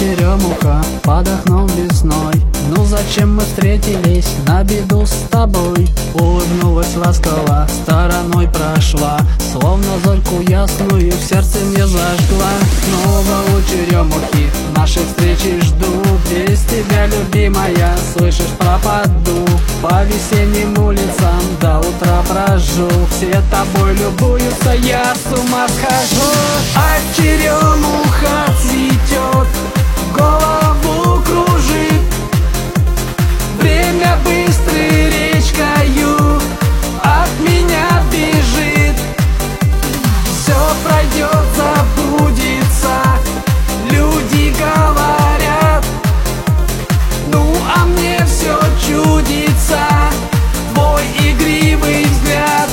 черемуха под окном весной. Ну зачем мы встретились на беду с тобой? Улыбнулась ласково, стороной прошла, словно зорьку ясную в сердце мне зажгла. Снова у черемухи нашей встречи жду. Без тебя, любимая, слышишь, пропаду. По весенним улицам до утра брожу. Все тобой любуются, я с ума схожу. А черемуха цветет, голову кружит. Время быстрой речкою от меня бежит. Все пройдет, забудется, люди говорят. Ну а мне все чудится, твой игривый взгляд.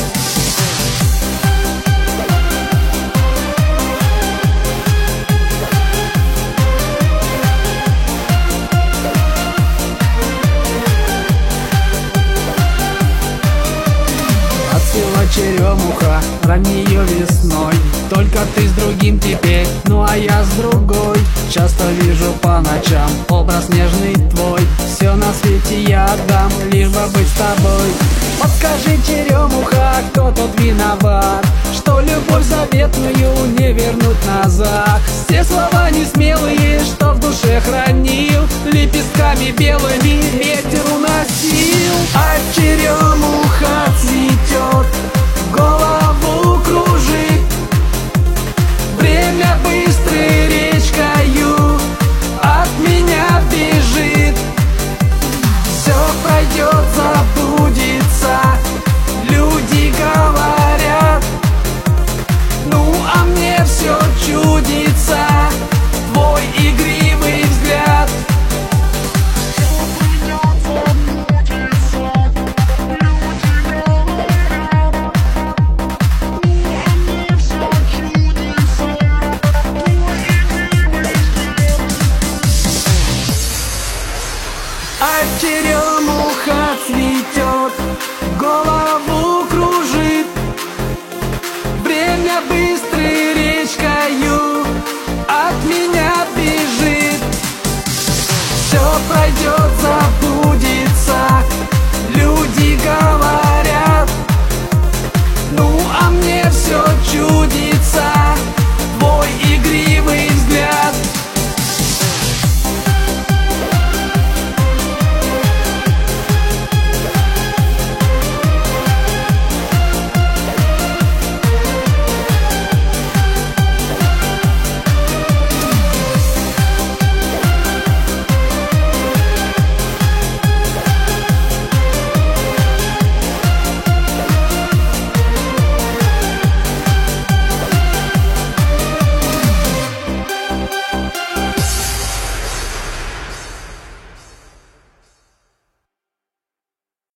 Отцвела черемуха раннею весной. Только ты с другим теперь, ну а я с другой. Часто вижу по ночам образ нежный твой. Все на свете я отдам, лишь бы быть с тобой. Подскажи, черемуха, кто тут виноват, что любовь заветную не вернуть назад? Все слова несмелые, что в душе хранил, лепестками белыми ветер уносил. А черемуха цветет, голову кружит. Время быстрой речкою от меня бежит. Все пройдет, забудется, люди говорят. Ну а мне все чудится, твой игривый взгляд. А черемуха цветет, голову кружит. Время быстрой речкою от меня бежит. Все пройдет.